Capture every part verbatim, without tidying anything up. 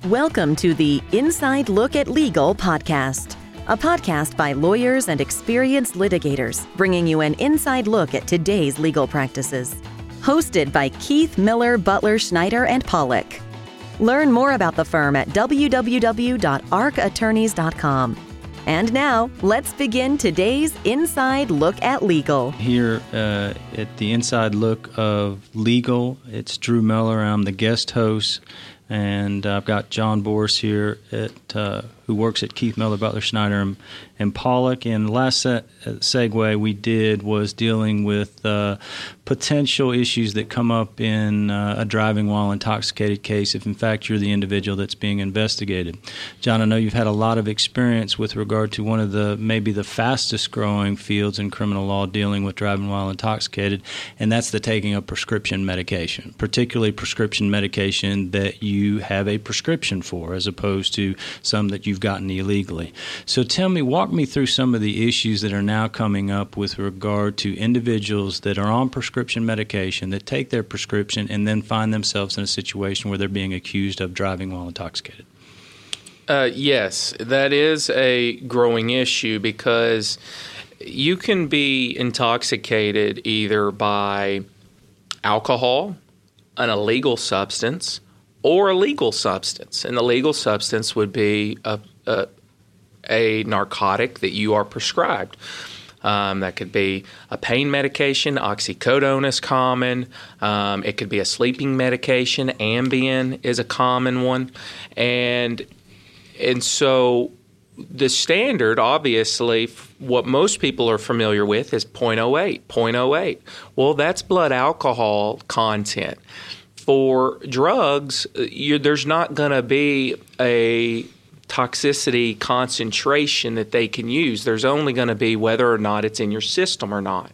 Welcome to the Inside Look at Legal podcast, a podcast by lawyers and experienced litigators, bringing you an inside look at today's legal practices. Hosted by Keith Miller, Butler, Schneider, and Pollock. Learn more about the firm at w w w dot arc attorneys dot com. And now, let's begin today's Inside Look at Legal. Here uh, at the Inside Look of Legal, it's Drew Miller. I'm the guest host, and I've got John Boris here at uh, who works at Keith Miller, Butler, Schneider, and, and Pollock. And the last set, uh, segue we did was dealing with uh, potential issues that come up in uh, a driving while intoxicated case if, in fact, you're the individual that's being investigated. John, I know you've had a lot of experience with regard to one of the maybe the fastest growing fields in criminal law dealing with driving while intoxicated, and that's the taking of prescription medication, particularly prescription medication that you have a prescription for as opposed to some that you've gotten illegally. So tell me, walk me through some of the issues that are now coming up with regard to individuals that are on prescription medication, that take their prescription and then find themselves in a situation where they're being accused of driving while intoxicated. Uh, yes, that is a growing issue because you can be intoxicated either by alcohol, an illegal substance, or a legal substance. And the legal substance would be a, a, a narcotic that you are prescribed. Um, that could be a pain medication. Oxycodone is common. Um, it could be a sleeping medication. Ambien is a common one. And, and so the standard, obviously, what most people are familiar with is zero point zero eight. zero point zero eight. Well, that's blood alcohol content. For drugs, you, there's not going to be a toxicity concentration that they can use. There's only going to be whether or not it's in your system or not.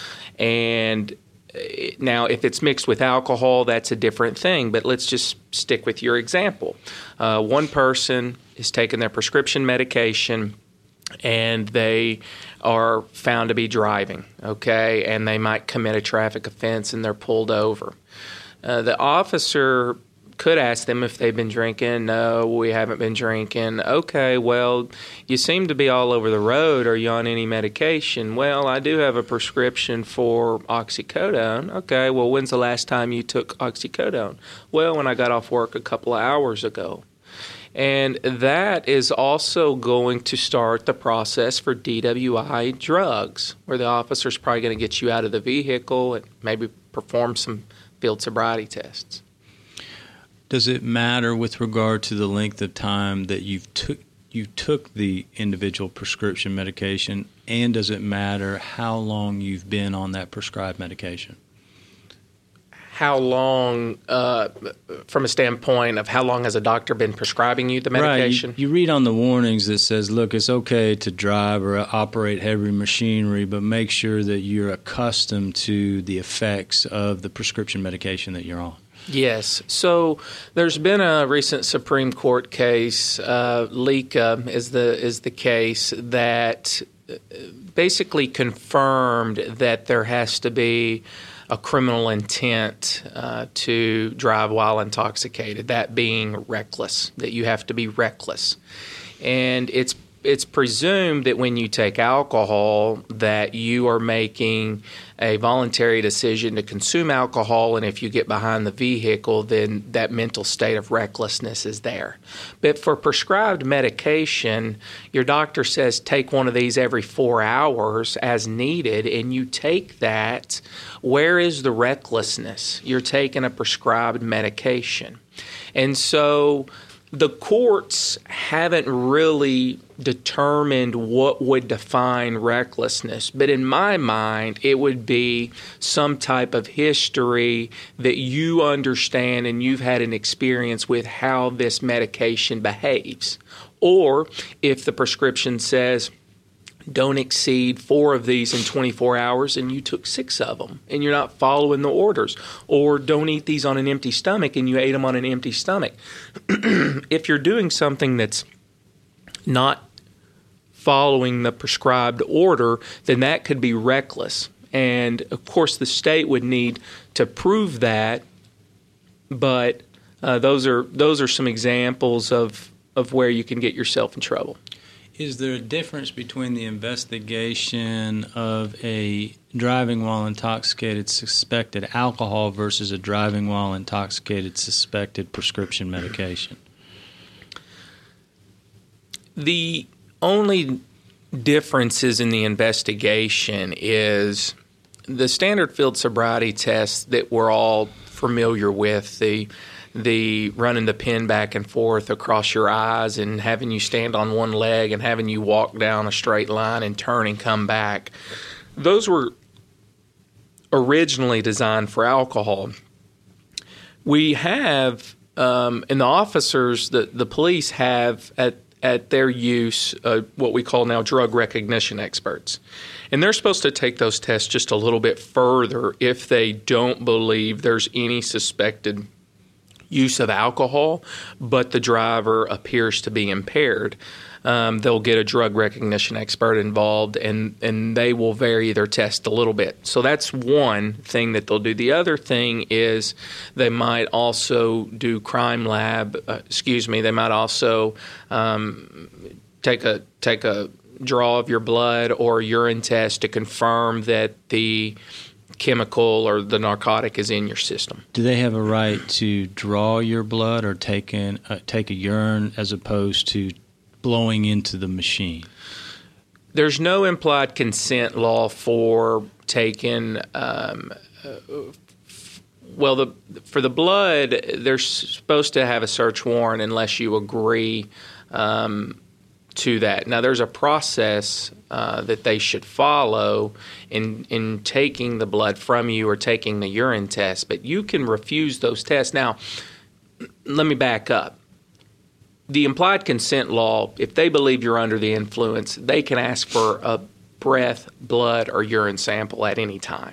And now, if it's mixed with alcohol, that's a different thing. But let's just stick with your example. Uh, one person is taking their prescription medication, and they are found to be driving, okay? And they might commit a traffic offense, and they're pulled over. Uh, the officer could ask them if they've been drinking. No, we haven't been drinking. Okay, well, you seem to be all over the road. Are you on any medication? Well, I do have a prescription for oxycodone. Okay, well, when's the last time you took oxycodone? Well, when I got off work a couple of hours ago. And that is also going to start the process for D W I drugs, where the officer's probably going to get you out of the vehicle and maybe perform some field sobriety tests. Does it matter with regard to the length of time that you've took you took the individual prescription medication, and does it matter how long you've been on that prescribed medication? How long, uh, from a standpoint of how long has a doctor been prescribing you the medication? Right. You, you read on the warnings that says, look, it's okay to drive or operate heavy machinery, but make sure that you're accustomed to the effects of the prescription medication that you're on. Yes. So there's been a recent Supreme Court case, uh, Lika is the is the case, that basically confirmed that there has to be a criminal intent uh, to drive while intoxicated, that being reckless, that you have to be reckless. And it's it's presumed that when you take alcohol that you are making a voluntary decision to consume alcohol, and if you get behind the vehicle, then that mental state of recklessness is there. But for prescribed medication, your doctor says take one of these every four hours as needed, and you take that. Where is the recklessness? You're taking a prescribed medication. And so the courts haven't really determined what would define recklessness, but in my mind, it would be some type of history that you understand and you've had an experience with how this medication behaves. Or if the prescription says, don't exceed four of these in twenty-four hours, and you took six of them, and you're not following the orders. Or don't eat these on an empty stomach, and you ate them on an empty stomach. If you're doing something that's not following the prescribed order, then that could be reckless. And, of course, the state would need to prove that, but Uh, those are those are some examples of, of where you can get yourself in trouble. Is there a difference between the investigation of a driving while intoxicated suspected alcohol versus a driving while intoxicated suspected prescription medication? The only differences in the investigation is the standard field sobriety tests that we're all familiar with, the the running the pen back and forth across your eyes and having you stand on one leg and having you walk down a straight line and turn and come back. Those were originally designed for alcohol. We have, um, and the officers, the, the police have at at their use uh, what we call now drug recognition experts. And they're supposed to take those tests just a little bit further if they don't believe there's any suspected use of alcohol, but the driver appears to be impaired. Um, they'll get a drug recognition expert involved, and, and they will vary their test a little bit. So that's one thing that they'll do. The other thing is they might also do crime lab, uh, excuse me, they might also um, take a take a draw of your blood or urine test to confirm that the chemical or the narcotic is in your system. Do they have a right to draw your blood or take in uh, take a urine as opposed to blowing into the machine? There's no implied consent law for taking. Um, uh, well, the for the blood, they're supposed to have a search warrant unless you agree um, to that. Now, there's a process uh, that they should follow in in taking the blood from you or taking the urine test, but you can refuse those tests. Now, let me back up. The implied consent law, if they believe you're under the influence, they can ask for a breath, blood, or urine sample at any time.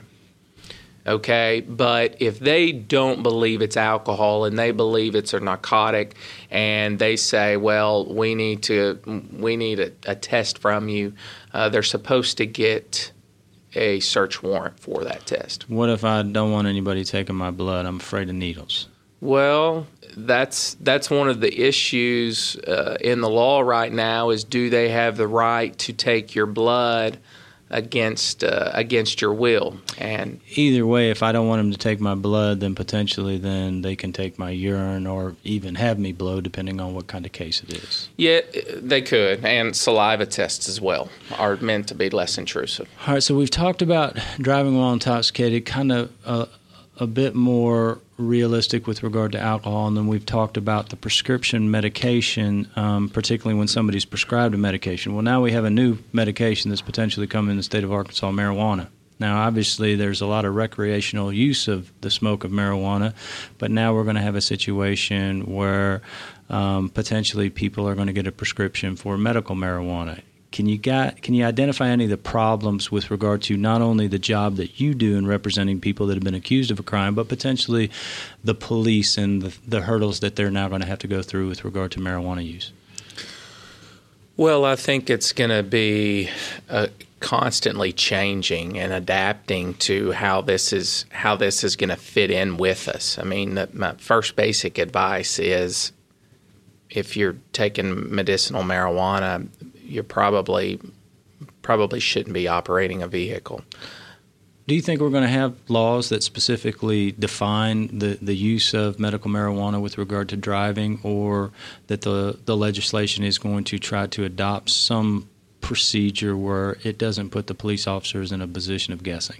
Okay? But if they don't believe it's alcohol and they believe it's a narcotic and they say, well, we need to we need a, a test from you, uh, they're supposed to get a search warrant for that test. What if I don't want anybody taking my blood? I'm afraid of needles. Well, that's that's one of the issues uh, in the law right now is do they have the right to take your blood against uh, against your will? And either way, if I don't want them to take my blood, then potentially then they can take my urine or even have me blow, depending on what kind of case it is. Yeah, they could, and saliva tests as well are meant to be less intrusive. All right, so we've talked about driving while intoxicated, kind of uh, a bit more realistic with regard to alcohol, and then we've talked about the prescription medication, um, particularly when somebody's prescribed a medication. Well, now we have a new medication that's potentially coming in the state of Arkansas, marijuana. Now, obviously, there's a lot of recreational use of the smoke of marijuana, but now we're going to have a situation where um, potentially people are going to get a prescription for medical marijuana. Can you got, can you identify any of the problems with regard to not only the job that you do in representing people that have been accused of a crime, but potentially the police and the, the hurdles that they're now going to have to go through with regard to marijuana use? Well, I think it's going to be uh, constantly changing and adapting to how this is how this is going to fit in with us. I mean, the, my first basic advice is if you're taking medicinal marijuana, you probably probably shouldn't be operating a vehicle. Do you think we're going to have laws that specifically define the, the use of medical marijuana with regard to driving, or that the, the legislation is going to try to adopt some procedure where it doesn't put the police officers in a position of guessing?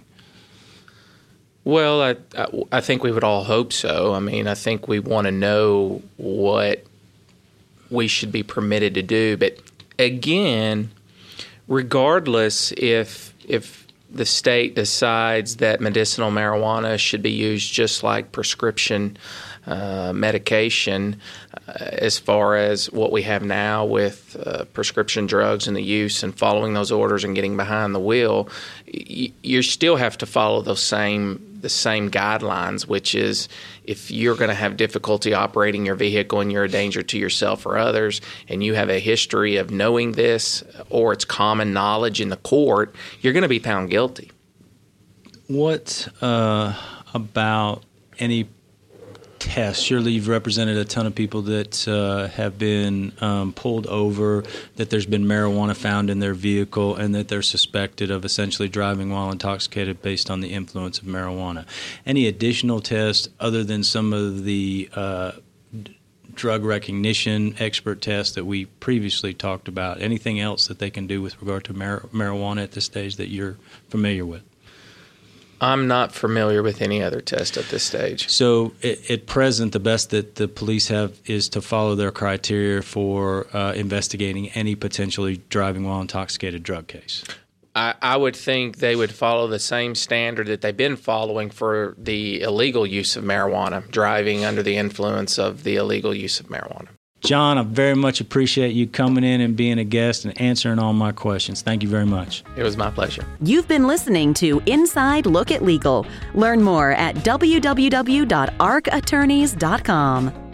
Well, I, I, I think we would all hope so. I mean, I think we want to know what we should be permitted to do. But again, regardless if if the state decides that medicinal marijuana should be used just like prescription uh, medication, uh, as far as what we have now with uh, prescription drugs and the use and following those orders and getting behind the wheel, y- you still have to follow those same the same guidelines, which is if you're going to have difficulty operating your vehicle and you're a danger to yourself or others, and you have a history of knowing this or it's common knowledge in the court, you're going to be found guilty. What uh, about any tests. Surely you've represented a ton of people that uh, have been um, pulled over, that there's been marijuana found in their vehicle, and that they're suspected of essentially driving while intoxicated based on the influence of marijuana. Any additional tests other than some of the uh, drug recognition expert tests that we previously talked about? Anything else that they can do with regard to mar- marijuana at this stage that you're familiar with? I'm not familiar with any other test at this stage. So at, at present, the best that the police have is to follow their criteria for uh, investigating any potentially driving while intoxicated drug case. I, I would think they would follow the same standard that they've been following for the illegal use of marijuana, driving under the influence of the illegal use of marijuana. John, I very much appreciate you coming in and being a guest and answering all my questions. Thank you very much. It was my pleasure. You've been listening to Inside Look at Legal. Learn more at w w w dot arc attorneys dot com.